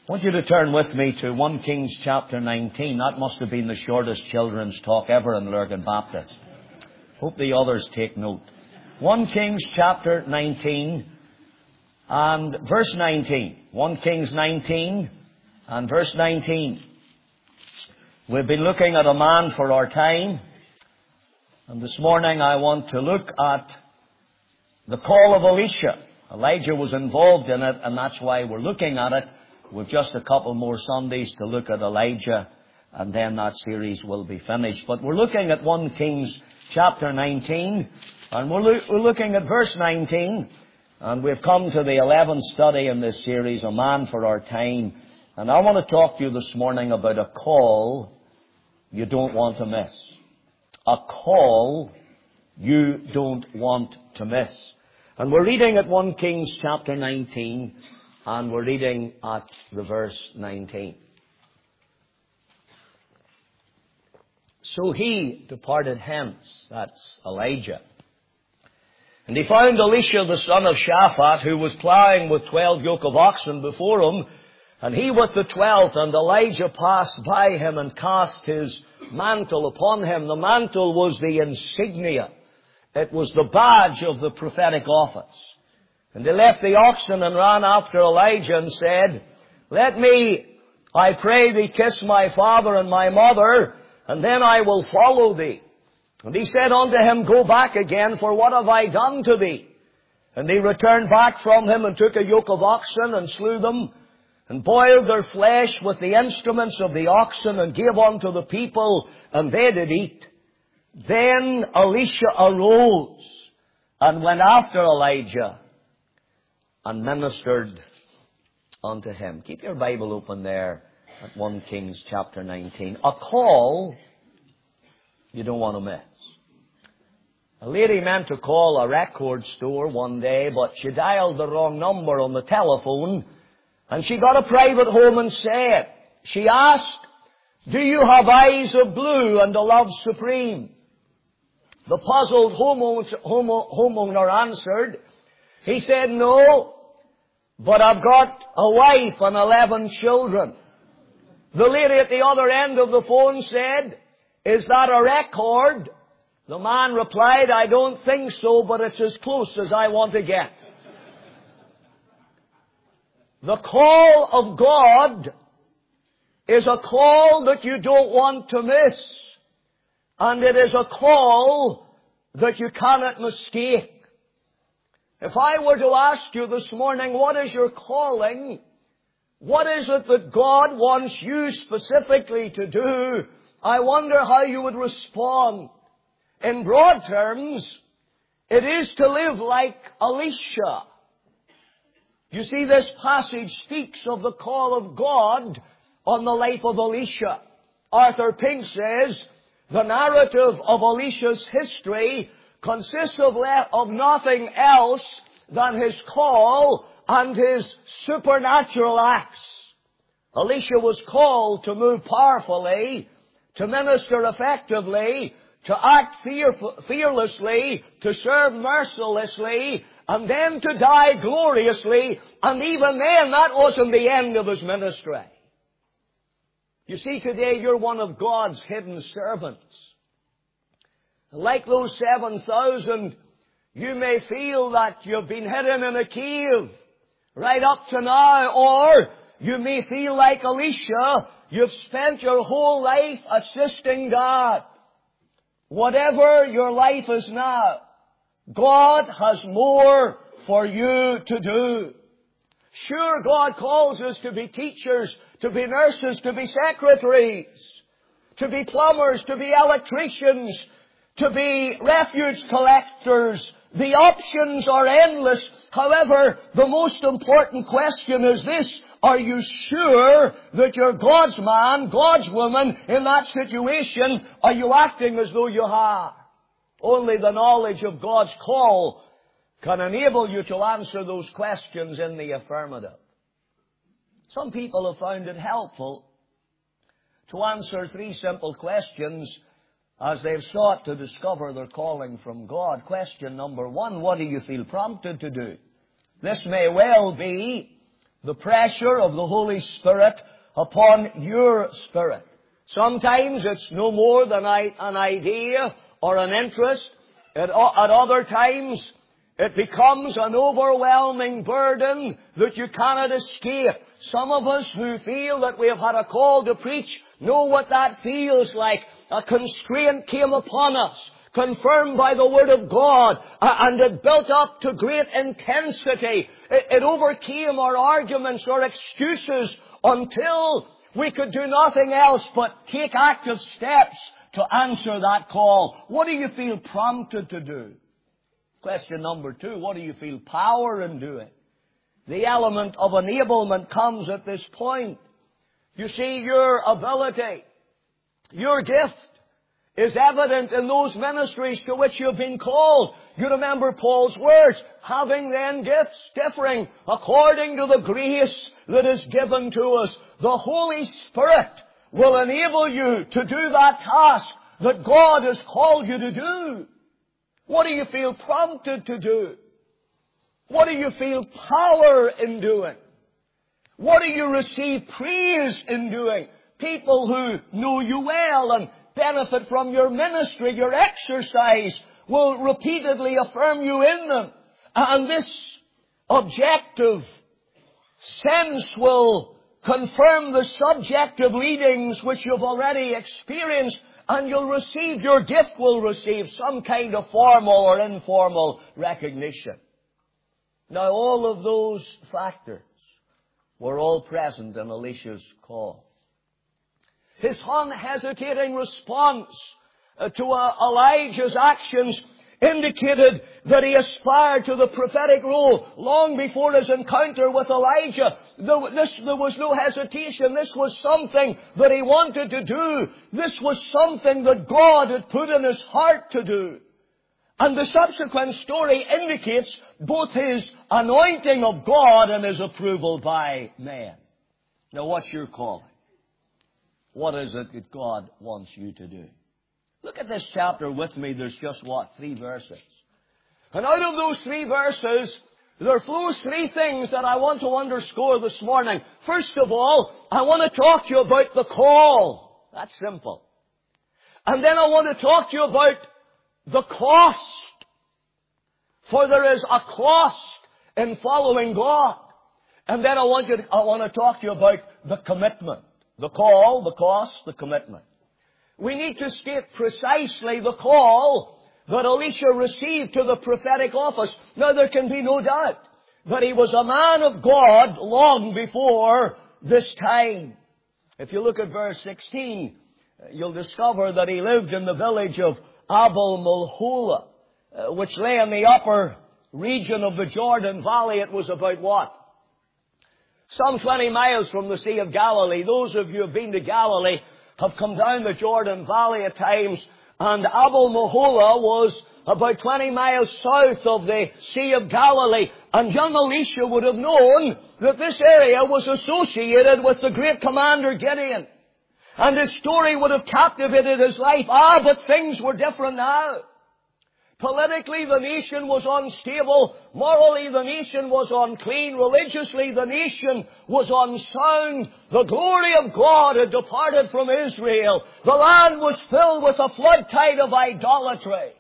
I want you to turn with me to 1 Kings chapter 19. That must have been the shortest children's talk ever in Lurgan Baptist. Hope the others take note. 1 Kings chapter 19 and verse 19. 1 Kings 19 and verse 19. We've been looking at a man for our time. And this morning I want to look at the call of Elisha. Elijah was involved in it, and that's why we're looking at it. We've just a couple more Sundays to look at Elijah, and then that series will be finished. But we're looking at 1 Kings chapter 19, and we're looking at verse 19, and we've come to the 11th study in this series, A Man for Our Time. And I want to talk to you this morning about a call you don't want to miss. A call you don't want to miss. And we're reading at 1 Kings chapter 19, and we're reading at the verse 19. So he departed hence, that's Elijah. And he found Elisha the son of Shaphat, who was plowing with 12 yoke of oxen before him, and he with the 12th. And Elijah passed by him and cast his mantle upon him. The mantle was the insignia. It was the badge of the prophetic office. And he left the oxen and ran after Elijah and said, Let me, I pray thee, kiss my father and my mother, and then I will follow thee. And he said unto him, Go back again, for what have I done to thee? And he returned back from him and took a yoke of oxen and slew them, and boiled their flesh with the instruments of the oxen, and gave unto the people, and they did eat. Then Elisha arose and went after Elijah and ministered unto him. Keep your Bible open there at 1 Kings chapter 19. A call you don't want to miss. A lady meant to call a record store one day, but she dialed the wrong number on the telephone, and she got a private home instead. She asked, Do you have eyes of blue and a love supreme? The puzzled homeowner answered. He said, No, but I've got a wife and 11 children. The lady at the other end of the phone said, Is that a record? The man replied, I don't think so, but it's as close as I want to get. The call of God is a call that you don't want to miss. And it is a call that you cannot mistake. If I were to ask you this morning, what is your calling? What is it that God wants you specifically to do? I wonder how you would respond. In broad terms, it is to live like Elisha. You see, this passage speaks of the call of God on the life of Elisha. Arthur Pink says, the narrative of Elisha's history consists of nothing else than his call and his supernatural acts. Elisha was called to move powerfully, to minister effectively, to act fearlessly, to serve mercilessly, and then to die gloriously. And even then, that wasn't the end of his ministry. You see, today you're one of God's hidden servants. Like those 7,000, you may feel that you've been hidden in a cave right up to now, or you may feel like Elisha, you've spent your whole life assisting God. Whatever your life is now, God has more for you to do. Sure, God calls us to be teachers, to be nurses, to be secretaries, to be plumbers, to be electricians, to be refuge collectors. The options are endless. However, the most important question is this: are you sure that you're God's man, God's woman in that situation? Are you acting as though you are? Only the knowledge of God's call can enable you to answer those questions in the affirmative. Some people have found it helpful to answer 3 simple questions as they've sought to discover their calling from God. Question number 1, what do you feel prompted to do? This may well be the pressure of the Holy Spirit upon your spirit. Sometimes it's no more than an idea or an interest. At other times, it becomes an overwhelming burden that you cannot escape. Some of us who feel that we have had a call to preach know what that feels like. A constraint came upon us, confirmed by the Word of God, and it built up to great intensity. It overcame our arguments or excuses until we could do nothing else but take active steps to answer that call. What do you feel prompted to do? Question number 2, what do you feel power in doing? The element of enablement comes at this point. You see, your ability, your gift, is evident in those ministries to which you've been called. You remember Paul's words, having then gifts differing according to the grace that is given to us. The Holy Spirit will enable you to do that task that God has called you to do. What do you feel prompted to do? What do you feel power in doing? What do you receive praise in doing? People who know you well and benefit from your ministry, your exercise, will repeatedly affirm you in them. And this objective sense will confirm the subjective leadings which you've already experienced, and your gift will receive some kind of formal or informal recognition. Now, all of those factors were all present in Elisha's call. His unhesitating response to Elijah's actions indicated that he aspired to the prophetic role long before his encounter with Elijah. There was no hesitation. This was something that he wanted to do. This was something that God had put in his heart to do. And the subsequent story indicates both his anointing of God and his approval by men. Now, what's your calling? What is it that God wants you to do? Look at this chapter with me. There's just, 3 verses. And out of those 3 verses, there flows 3 things that I want to underscore this morning. First of all, I want to talk to you about the call. That's simple. And then I want to talk to you about the cost. For there is a cost in following God. And then I want to talk to you about the commitment. The call, the cost, the commitment. We need to state precisely the call that Elisha received to the prophetic office. Now, there can be no doubt that he was a man of God long before this time. If you look at verse 16, you'll discover that he lived in the village of Abel-Meholah, which lay in the upper region of the Jordan Valley. It was about what? Some 20 miles from the Sea of Galilee. Those of you who have been to Galilee have come down the Jordan Valley at times, and Abel-Meholah was about 20 miles south of the Sea of Galilee. And young Elisha would have known that this area was associated with the great commander Gideon. And his story would have captivated his life. But things were different now. Politically, the nation was unstable. Morally, the nation was unclean. Religiously, the nation was unsound. The glory of God had departed from Israel. The land was filled with a flood tide of idolatry.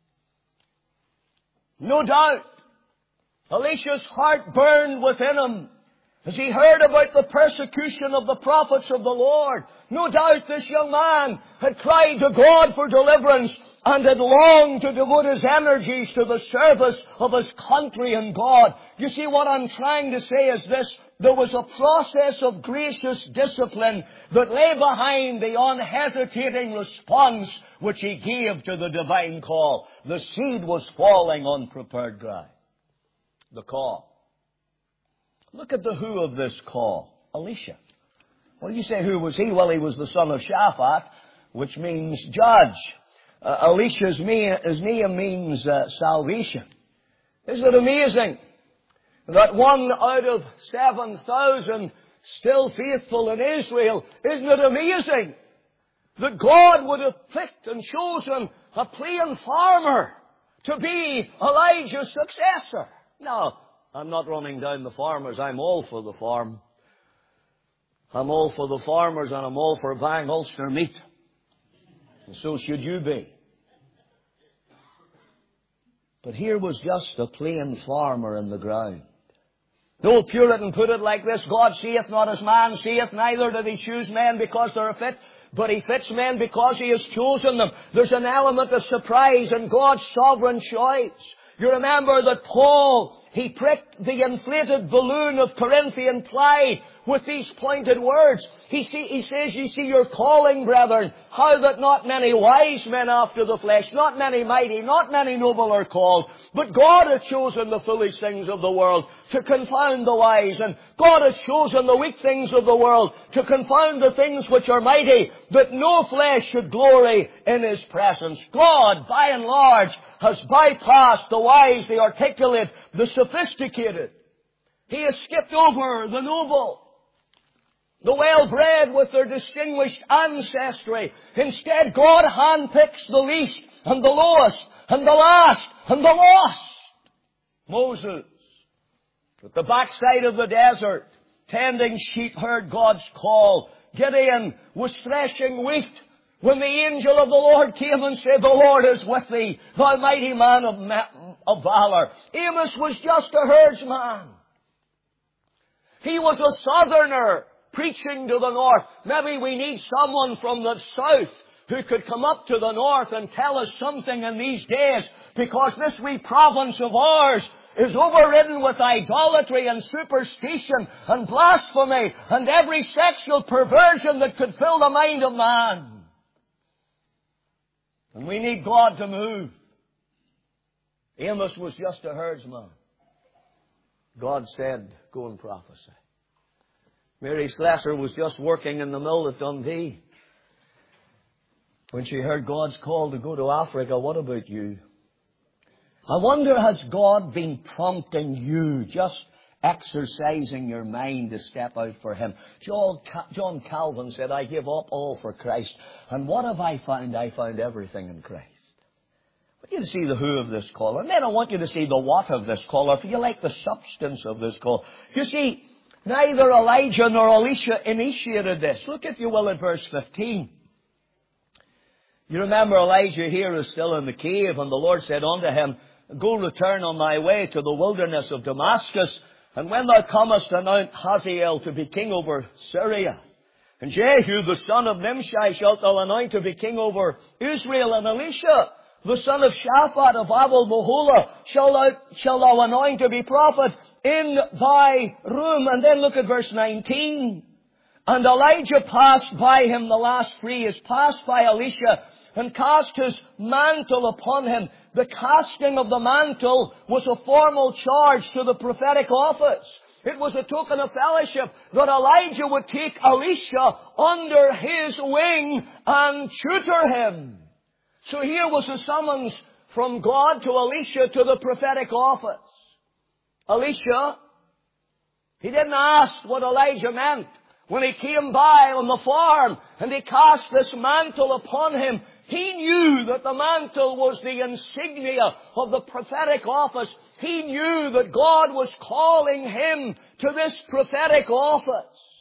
No doubt, Elisha's heart burned within him as he heard about the persecution of the prophets of the Lord. No doubt this young man had cried to God for deliverance and had longed to devote his energies to the service of his country and God. You see, what I'm trying to say is this. There was a process of gracious discipline that lay behind the unhesitating response which he gave to the divine call. The seed was falling on prepared ground. The call. Look at the who of this call. Elisha. Well, you say, who was he? Well, he was the son of Shaphat, which means judge. Elisha's name means salvation. Isn't it amazing that 1 out of 7,000 still faithful in Israel? Isn't it amazing that God would have picked and chosen a plain farmer to be Elijah's successor? Now, I'm not running down the farmers. I'm all for the farm. I'm all for the farmers, and I'm all for buying Ulster meat. And so should you be. But here was just a plain farmer in the ground. The old Puritan put it like this: God seeth not as man seeth, neither doth he choose men because they are fit, but he fits men because he has chosen them. There's an element of surprise in God's sovereign choice. You remember that Paul, he pricked the inflated balloon of Corinthian pride with these pointed words. He says, "You see your calling, brethren, how that not many wise men after the flesh, not many mighty, not many noble are called, but God hath chosen the foolish things of the world to confound the wise, and God hath chosen the weak things of the world to confound the things which are mighty, that no flesh should glory in His presence." God, by and large, has bypassed the wise, the articulate, the sophisticated. He has skipped over the noble, the well-bred with their distinguished ancestry. Instead, God handpicks the least and the lowest and the last and the lost. Moses, at the backside of the desert, tending sheep, heard God's call. Gideon was threshing wheat when the angel of the Lord came and said, "The Lord is with thee, thou mighty man of valor." Amos was just a herdsman. He was a southerner preaching to the north. Maybe we need someone from the south who could come up to the north and tell us something in these days, because this wee province of ours is overridden with idolatry and superstition and blasphemy and every sexual perversion that could fill the mind of man. And we need God to move. Amos was just a herdsman. God said, "Go and prophesy." Mary Slessor was just working in the mill at Dundee when she heard God's call to go to Africa. What about you? I wonder, has God been prompting you, just exercising your mind to step out for Him? John Calvin said, "I give up all for Christ. And what have I found? I found everything in Christ." I want you to see the who of this call. And then I want you to see the what of this call, or if you like, the substance of this call. You see, neither Elijah nor Elisha initiated this. Look, if you will, at verse 15. You remember Elijah here is still in the cave, and the Lord said unto him, "Go, return on thy way to the wilderness of Damascus, and when thou comest, anoint Hazael to be king over Syria. And Jehu, the son of Nimshi, shalt thou anoint to be king over Israel. And Elisha, the son of Shaphat of Abel-Meholah, shall thou anoint to be prophet in thy room." And then look at verse 19. "And Elijah passed by him," the last phrase, passed by Elisha, "and cast his mantle upon him." The casting of the mantle was a formal charge to the prophetic office. It was a token of fellowship that Elijah would take Elisha under his wing and tutor him. So here was a summons from God to Elisha to the prophetic office. Elisha, he didn't ask what Elijah meant. When he came by on the farm and he cast this mantle upon him, he knew that the mantle was the insignia of the prophetic office. He knew that God was calling him to this prophetic office.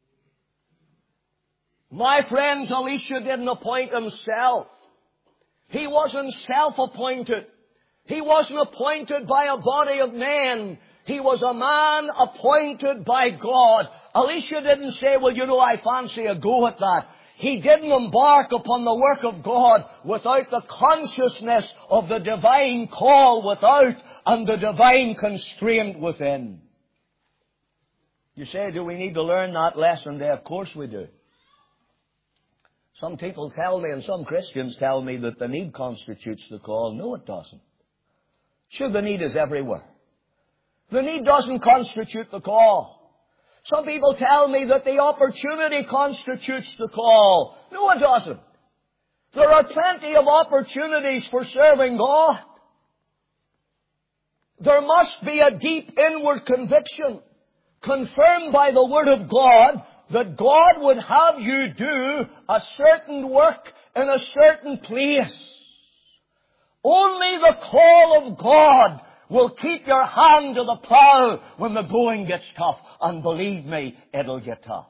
My friends, Elisha didn't appoint himself. He wasn't self-appointed. He wasn't appointed by a body of men. He was a man appointed by God. Elisha didn't say, "Well, I fancy a go at that." He didn't embark upon the work of God without the consciousness of the divine call without and the divine constraint within. You say, do we need to learn that lesson there? Of course we do. Some people tell me, and some Christians tell me, that the need constitutes the call. No, it doesn't. Sure, the need is everywhere. The need doesn't constitute the call. Some people tell me that the opportunity constitutes the call. No, it doesn't. There are plenty of opportunities for serving God. There must be a deep inward conviction, confirmed by the Word of God, that God would have you do a certain work in a certain place. Only the call of God will keep your hand to the plow when the going gets tough. And believe me, it'll get tough.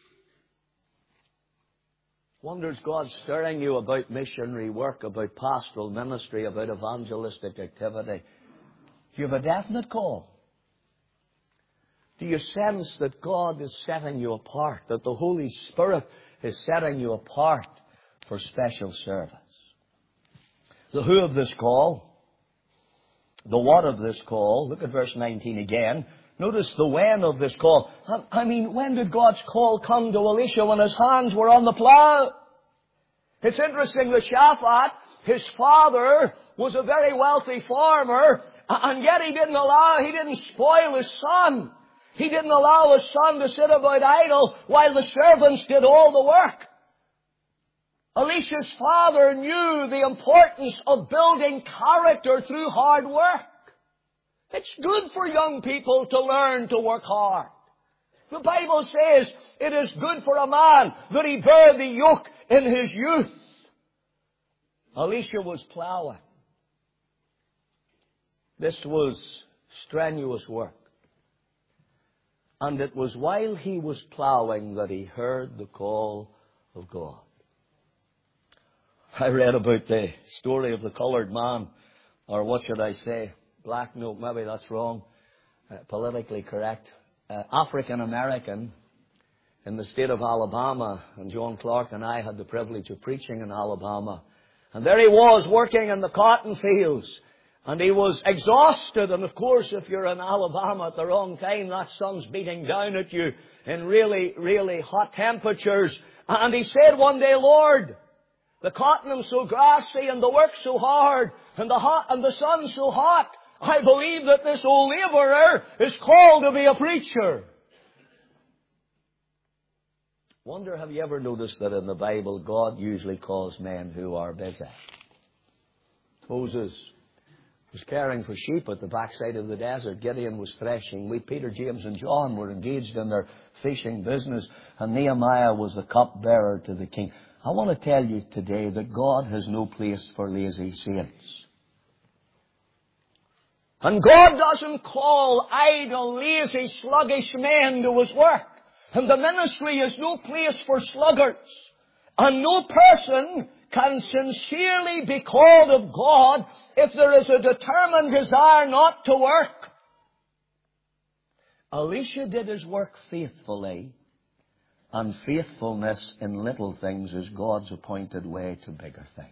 Wonders God's stirring you about missionary work, about pastoral ministry, about evangelistic activity. Do you have a definite call? Do you sense that God is setting you apart, that the Holy Spirit is setting you apart for special service? The who of this call, the what of this call, look at verse 19 again. Notice the when of this call. I mean, when did God's call come to Elisha? When his hands were on the plow. It's interesting that Shaphat, his father, was a very wealthy farmer, and yet he didn't spoil his son. He didn't allow his son to sit about idle while the servants did all the work. Elisha's father knew the importance of building character through hard work. It's good for young people to learn to work hard. The Bible says it is good for a man that he bear the yoke in his youth. Elisha was plowing. This was strenuous work. And it was while he was plowing that he heard the call of God. I read about the story of the colored man, or what should I say? Black, no, maybe that's wrong. Politically correct. African American in the state of Alabama. And John Clark and I had the privilege of preaching in Alabama. And there he was working in the cotton fields. And he was exhausted. And of course, if you're in Alabama at the wrong time, that sun's beating down at you in really, really hot temperatures. And he said one day, Lord, the cotton is so grassy and the work so hard and the sun's so hot. I believe that this old laborer is called to be a preacher. Wonder, have you ever noticed that in the Bible, God usually calls men who are busy? Moses was caring for sheep at the backside of the desert. Gideon was threshing wheat. Peter, James and John were engaged in their fishing business. And Nehemiah was the cupbearer to the king. I want to tell you today that God has no place for lazy saints. And God doesn't call idle, lazy, sluggish men to His work. And the ministry is no place for sluggards. And no person can sincerely be called of God if there is a determined desire not to work. Elisha did his work faithfully, and faithfulness in little things is God's appointed way to bigger things.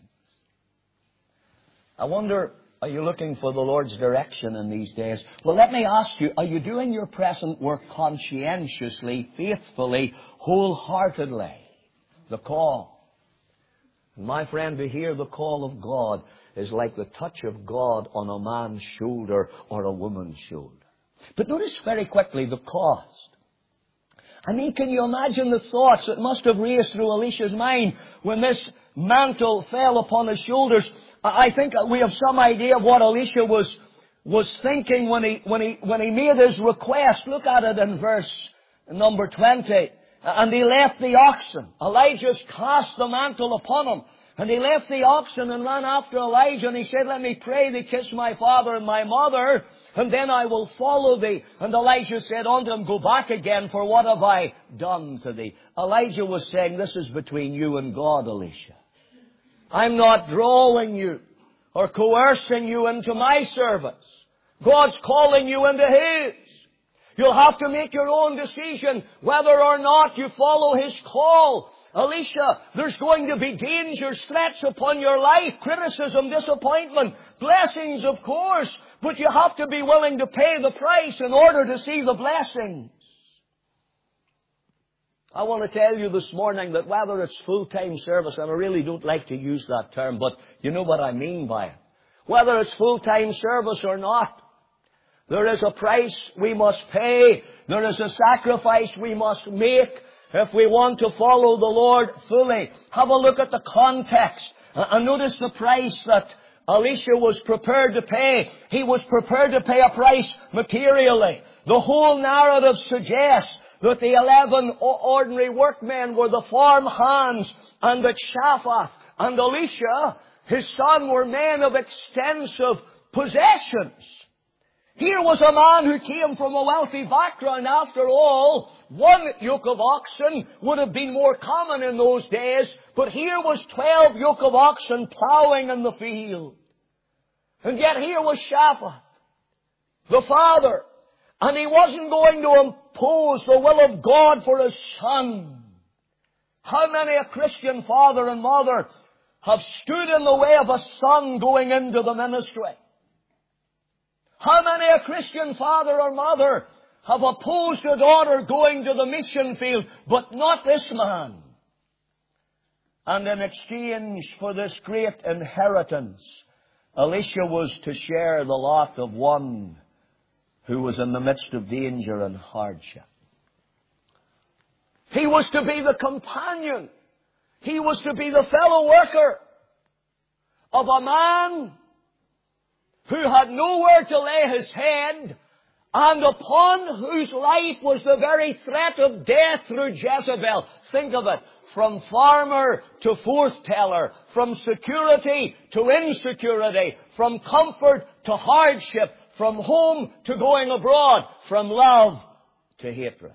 I wonder, are you looking for the Lord's direction in these days? Well, let me ask you, are you doing your present work conscientiously, faithfully, wholeheartedly? The call. My friend, to hear the call of God is like the touch of God on a man's shoulder or a woman's shoulder. But notice very quickly the cost. I mean, can you imagine the thoughts that must have raced through Elisha's mind when this mantle fell upon his shoulders? I think we have some idea of what Elisha was thinking when he made his request. Look at it in verse number 20. And he left the oxen. Elijah cast the mantle upon him. And he left the oxen and ran after Elijah. And he said, let me pray thee, kiss my father and my mother, and then I will follow thee. And Elijah said unto him, go back again, for what have I done to thee? Elijah was saying, this is between you and God, Elisha. I'm not drawing you or coercing you into my service. God's calling you into His. You'll have to make your own decision whether or not you follow His call. Elisha, there's going to be dangers, threats upon your life, criticism, disappointment, blessings, of course, but you have to be willing to pay the price in order to see the blessings. I want to tell you this morning that whether it's full-time service, and I really don't like to use that term, but you know what I mean by it. Whether it's full-time service or not, there is a price we must pay. There is a sacrifice we must make if we want to follow the Lord fully. Have a look at the context and notice the price that Elisha was prepared to pay. He was prepared to pay a price materially. The whole narrative suggests that the 11 ordinary workmen were the farm hands, and that Shaphat and Elisha, his son, were men of extensive possessions. Here was a man who came from a wealthy background. After all, one yoke of oxen would have been more common in those days, but here was 12 yoke of oxen plowing in the field. And yet here was Shaphat, the father, and he wasn't going to impose the will of God for his son. How many a Christian father and mother have stood in the way of a son going into the ministry? How many a Christian father or mother have opposed a daughter going to the mission field, but not this man? And in exchange for this great inheritance, Elisha was to share the lot of one who was in the midst of danger and hardship. He was to be the companion. He was to be the fellow worker of a man who had nowhere to lay his head, and upon whose life was the very threat of death through Jezebel. Think of it. From farmer to forth-teller, from security to insecurity, from comfort to hardship, from home to going abroad, from love to hatred.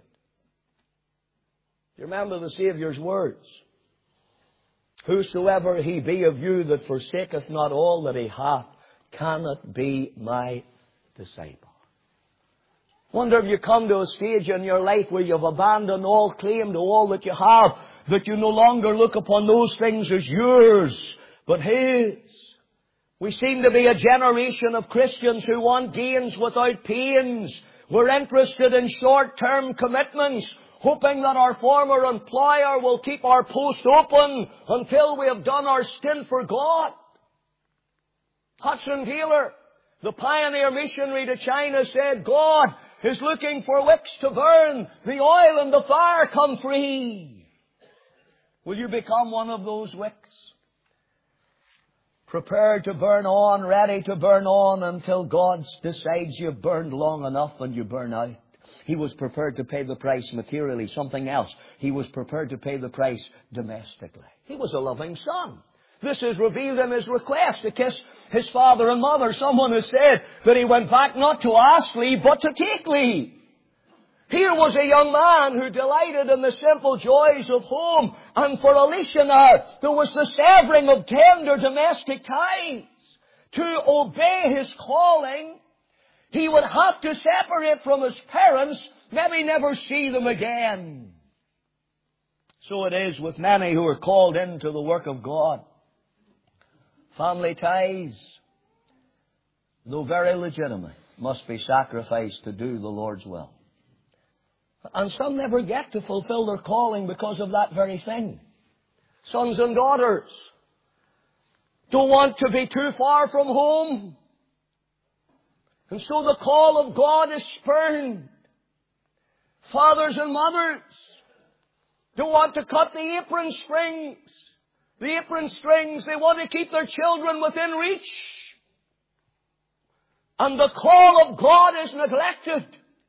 Do you remember the Saviour's words? Whosoever he be of you that forsaketh not all that he hath, cannot be my disciple. Wonder if you come to a stage in your life where you've abandoned all claim to all that you have, that you no longer look upon those things as yours, but His. We seem to be a generation of Christians who want gains without pains. We're interested in short-term commitments, hoping that our former employer will keep our post open until we have done our stint for God. Hudson Taylor, the pioneer missionary to China, said, God is looking for wicks to burn. The oil and the fire come free. Will you become one of those wicks? Prepared to burn on, ready to burn on until God decides you've burned long enough and you burn out. He was prepared to pay the price materially, something else. He was prepared to pay the price domestically. He was a loving son. This is revealed in his request to kiss his father and mother. Someone has said that he went back not to ask leave, but to take leave. Here was a young man who delighted in the simple joys of home. And for Elisha now, there was the severing of tender domestic ties. To obey his calling, he would have to separate from his parents, maybe never see them again. So it is with many who are called into the work of God. Family ties, though very legitimate, must be sacrificed to do the Lord's will. And some never get to fulfill their calling because of that very thing. Sons and daughters don't want to be too far from home. And so the call of God is spurned. Fathers and mothers don't want to cut the apron strings. The apron strings, they want to keep their children within reach. And the call of God is neglected.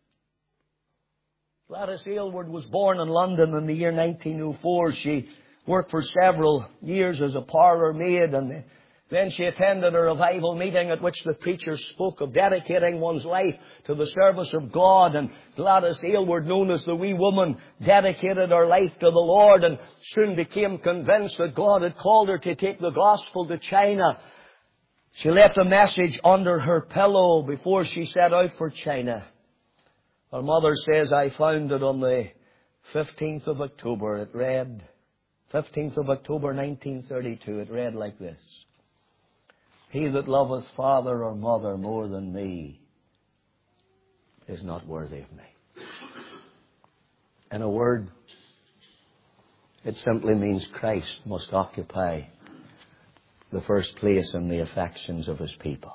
Gladys Aylward was born in London in the year 1904. She worked for several years as a parlour maid, and then she attended a revival meeting at which the preacher spoke of dedicating one's life to the service of God. And Gladys Aylward, known as the wee woman, dedicated her life to the Lord and soon became convinced that God had called her to take the gospel to China. She left a message under her pillow before she set out for China. Her mother says, I found it on the 15th of October. It read, 15th of October 1932. It read like this. He that loveth father or mother more than me is not worthy of me. In a word, it simply means Christ must occupy the first place in the affections of His people.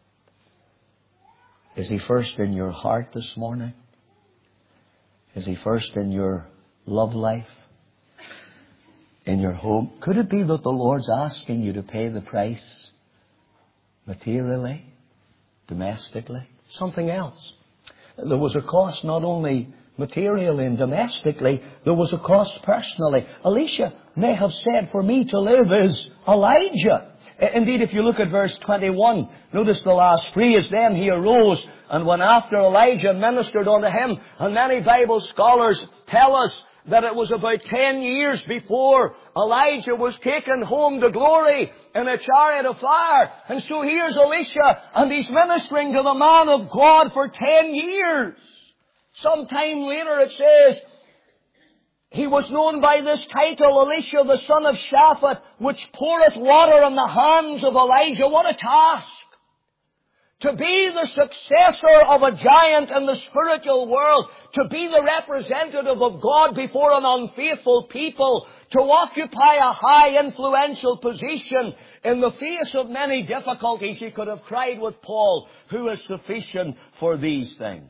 Is He first in your heart this morning? Is He first in your love life? In your home? Could it be that the Lord's asking you to pay the price materially, domestically, something else? There was a cost not only materially and domestically, there was a cost personally. Elisha may have said, for me to live is Elijah. Indeed, if you look at verse 21, notice the last phrase, then he arose and went after Elijah and ministered unto him. And many Bible scholars tell us that it was about 10 years before Elijah was taken home to glory in a chariot of fire. And so here's Elisha, and he's ministering to the man of God for 10 years. Sometime later it says, he was known by this title, Elisha the son of Shaphat, which poureth water on the hands of Elijah. What a task! To be the successor of a giant in the spiritual world, to be the representative of God before an unfaithful people, to occupy a high influential position in the face of many difficulties. He could have cried with Paul, who is sufficient for these things.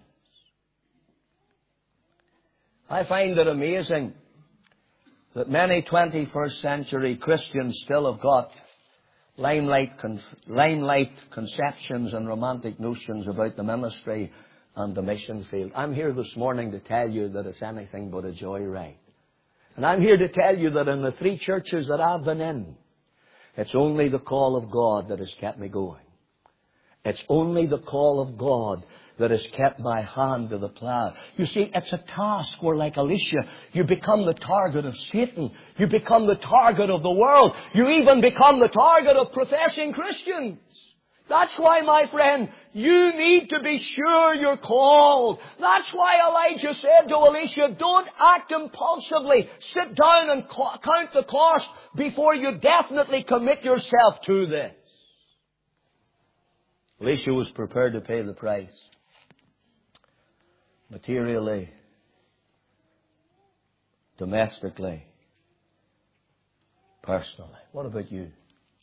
I find it amazing that many 21st century Christians still have got limelight conceptions and romantic notions about the ministry and the mission field. I'm here this morning to tell you that it's anything but a joyride. And I'm here to tell you that in the 3 churches that I've been in, it's only the call of God that has kept me going. It's only the call of God that has kept my hand to the plow. You see, it's a task where, like Elisha, you become the target of Satan. You become the target of the world. You even become the target of professing Christians. That's why, my friend, you need to be sure you're called. That's why Elijah said to Elisha, don't act impulsively. Sit down and count the cost before you definitely commit yourself to this. Elisha was prepared to pay the price. Materially, domestically, personally. What about you?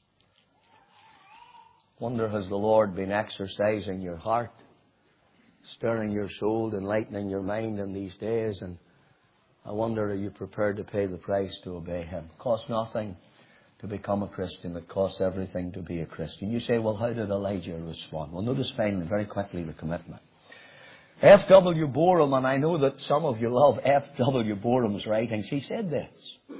Wonder, has the Lord been exercising your heart, stirring your soul, enlightening your mind in these days? And I wonder, are you prepared to pay the price to obey Him? It costs nothing to become a Christian. It costs everything to be a Christian. You say, well, how did Elijah respond? Well, notice finally, very quickly, the commitment. F.W. Borum, and I know that some of you love F.W. Borum's writings, he said this: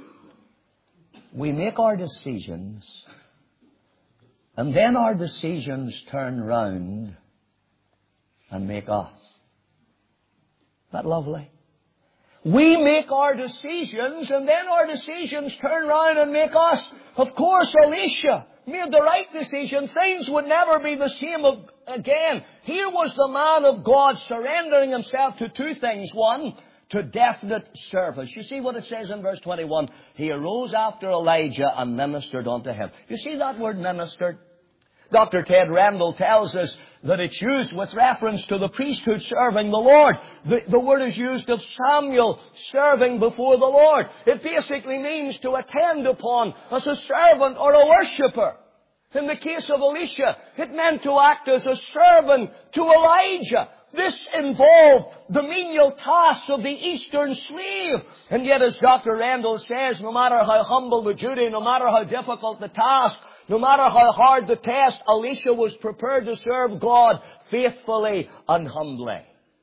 we make our decisions, and then our decisions turn round and make us. Isn't that lovely? We make our decisions, and then our decisions turn round and make us. Of course, Elisha made the right decision. Things would never be the same again. Here was the man of God surrendering himself to 2 things. One, to definite service. You see what it says in verse 21. He arose after Elijah and ministered unto him. You see that word ministered? Dr. Ted Rendell tells us that it's used with reference to the priesthood serving the Lord. The word is used of Samuel serving before the Lord. It basically means to attend upon as a servant or a worshipper. In the case of Elisha, it meant to act as a servant to Elijah. This involved the menial tasks of the Eastern slave. And yet, as Dr. Rendell says, no matter how humble the duty, no matter how difficult the task, no matter how hard the test, Elisha was prepared to serve God faithfully and humbly.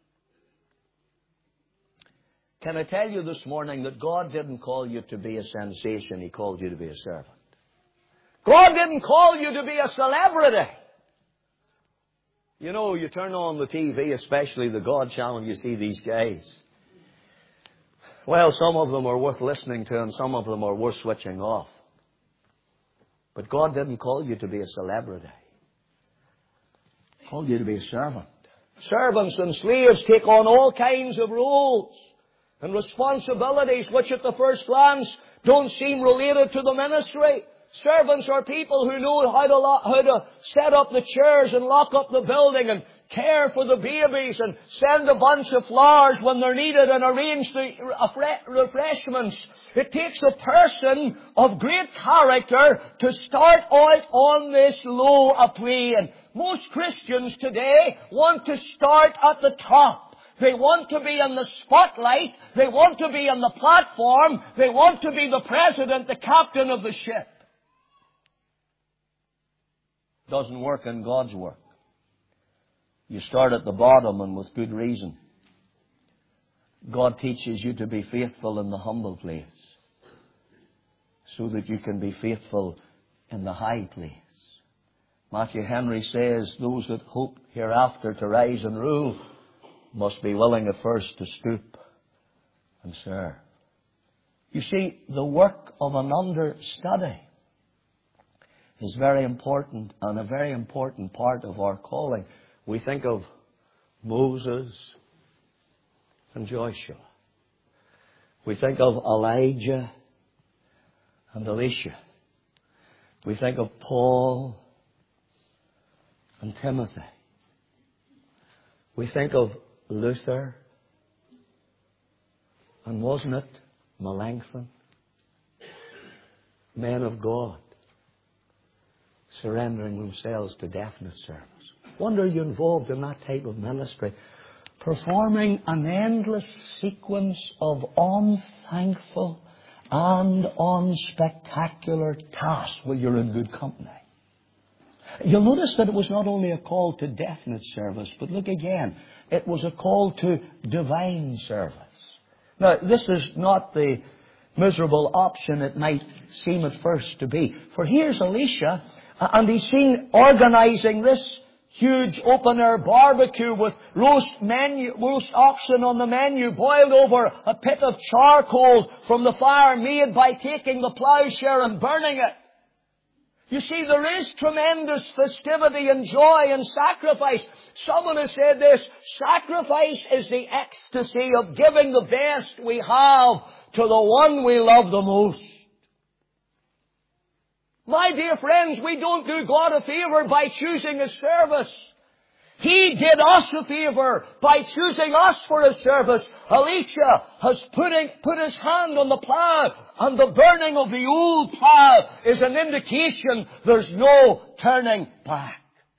Can I tell you this morning that God didn't call you to be a sensation, He called you to be a servant. God didn't call you to be a celebrity. You know, you turn on the TV, especially the God channel, you see these guys. Well, some of them are worth listening to and some of them are worth switching off. But God didn't call you to be a celebrity. He called you to be a servant. Servants and slaves take on all kinds of roles and responsibilities which at the first glance don't seem related to the ministry. Servants are people who know how to set up the chairs and lock up the building and care for the babies and send a bunch of flowers when they're needed and arrange the refreshments. It takes a person of great character to start out on this low a plane. Most Christians today want to start at the top. They want to be in the spotlight. They want to be on the platform. They want to be the president, the captain of the ship. Doesn't work in God's work. You start at the bottom, and with good reason. God teaches you to be faithful in the humble place so that you can be faithful in the high place. Matthew Henry says, those that hope hereafter to rise and rule must be willing at first to stoop and serve. You see, the work of an understudy is very important and a very important part of our calling. We think of Moses and Joshua. We think of Elijah and Elisha. We think of Paul and Timothy. We think of Luther, and wasn't it Melanchthon? Men of God, surrendering themselves to definite service. Wonder you're involved in that type of ministry, performing an endless sequence of unthankful and unspectacular tasks. Well, you're in good company. You'll notice that it was not only a call to definite service, but look again, it was a call to divine service. Now, this is not the miserable option it might seem at first to be. For here's Elisha, and he's seen organizing this huge open-air barbecue with roast oxen on the menu, boiled over a pit of charcoal from the fire made by taking the plowshare and burning it. You see, there is tremendous festivity and joy and sacrifice. Someone has said this, sacrifice is the ecstasy of giving the best we have to the one we love the most. My dear friends, we don't do God a favor by choosing His service. He did us a favor by choosing us for His service. Elisha has put his hand on the plow, and the burning of the old plow is an indication there's no turning back.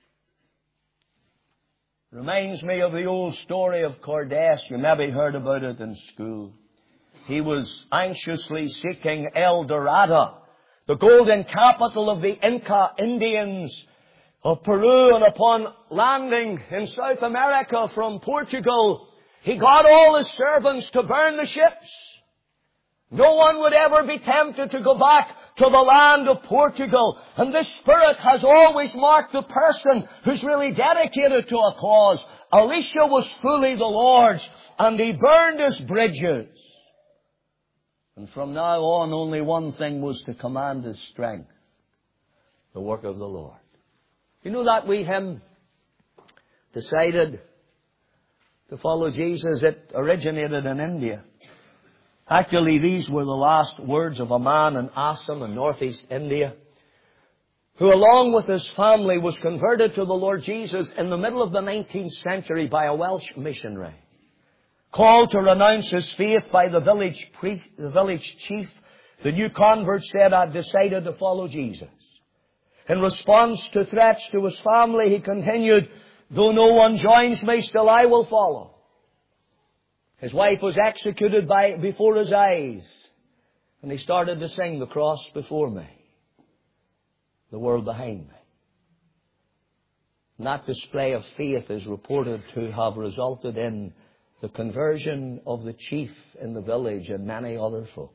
Reminds me of the old story of Cordes. You maybe heard about it in school. He was anxiously seeking El Dorado, the golden capital of the Inca Indians of Peru, and upon landing in South America from Portugal, he got all his servants to burn the ships. No one would ever be tempted to go back to the land of Portugal. And this spirit has always marked the person who's really dedicated to a cause. Elisha was fully the Lord's, and he burned his bridges. And from now on, only one thing was to command his strength, the work of the Lord. You know that wee hymn, Decided to Follow Jesus? It originated in India. Actually, these were the last words of a man in Assam in northeast India, who along with his family was converted to the Lord Jesus in the middle of the 19th century by a Welsh missionary. Called to renounce his faith by the village priest, the village chief, the new convert said, "I've decided to follow Jesus." In response to threats to his family, he continued, "Though no one joins me, still I will follow." His wife was executed before his eyes, and he started to sing, "The cross before me, the world behind me." And that display of faith is reported to have resulted in the conversion of the chief in the village and many other folk.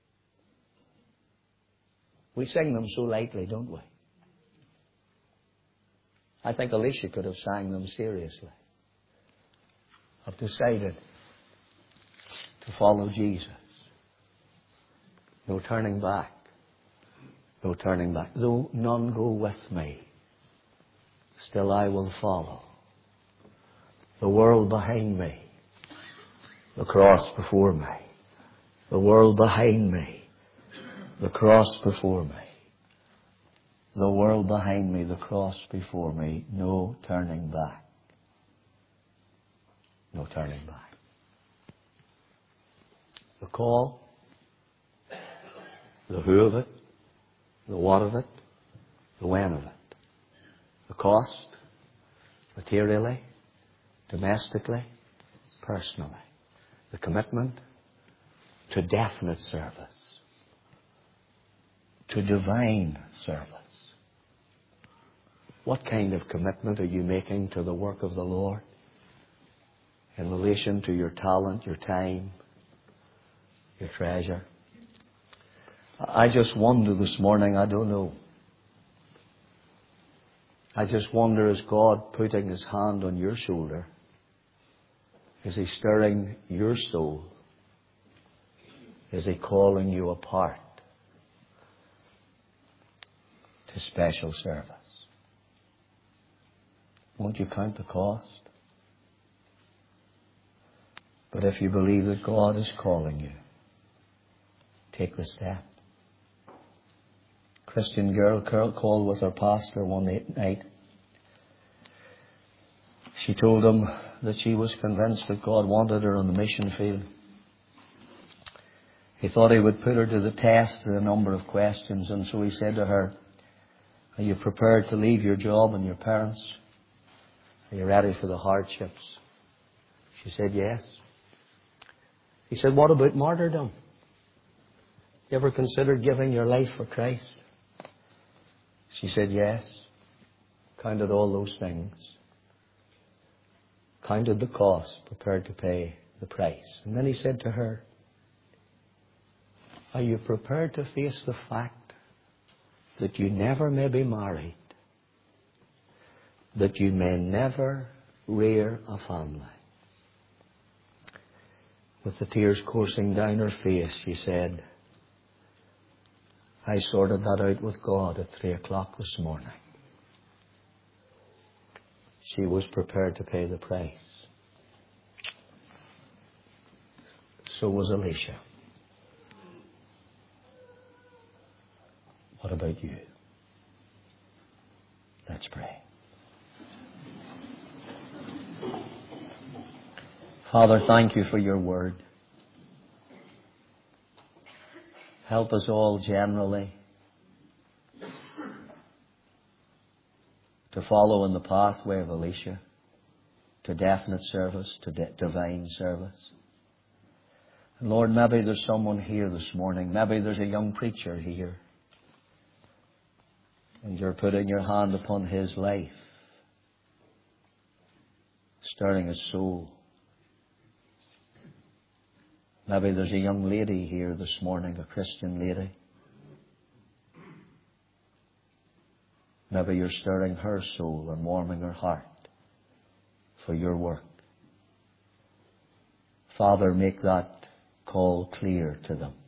We sing them so lightly, don't we? I think Elisha could have sang them seriously. I've decided to follow Jesus. No turning back. No turning back. Though none go with me, still I will follow. The world behind me, the cross before me. The world behind me, the cross before me. The world behind me, the cross before me. No turning back. No turning back. The call, the who of it, the what of it, the when of it. The cost, materially, domestically, personally. The commitment to definite service, to divine service. What kind of commitment are you making to the work of the Lord in relation to your talent, your time, your treasure? I just wonder this morning, I don't know. I just wonder, is God putting His hand on your shoulder? Is He stirring your soul? Is He calling you apart to special service? Won't you count the cost? But if you believe that God is calling you, take the step. Christian girl called with her pastor one night. She told him that she was convinced that God wanted her on the mission field. He thought he would put her to the test with a number of questions, and so he said to her, "Are you prepared to leave your job and your parents? Are you ready for the hardships?" She said, "Yes." He said, "What about martyrdom? You ever considered giving your life for Christ?" She said, "Yes." Counted all those things. Counted the cost, prepared to pay the price. And then he said to her, "Are you prepared to face the fact that you never may be married, that you may never rear a family?" With the tears coursing down her face, she said, "I sorted that out with God at 3 o'clock this morning." She was prepared to pay the price. So was Elisha. What about you? Let's pray. Father, thank you for your word. Help us all generally to follow in the pathway of Elisha, to definite service, to divine service. And Lord, maybe there's someone here this morning, maybe there's a young preacher here, and you're putting your hand upon his life, stirring his soul. Maybe there's a young lady here this morning, a Christian lady. Maybe you're stirring her soul and warming her heart for your work. Father, make that call clear to them.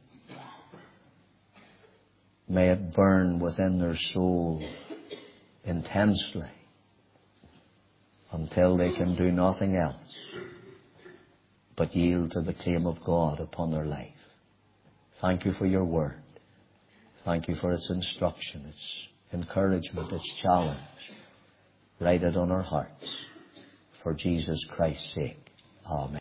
May it burn within their soul intensely until they can do nothing else but yield to the claim of God upon their life. Thank you for your word. Thank you for its instruction, its encouragement, its challenge. Write it on our hearts. For Jesus Christ's sake. Amen.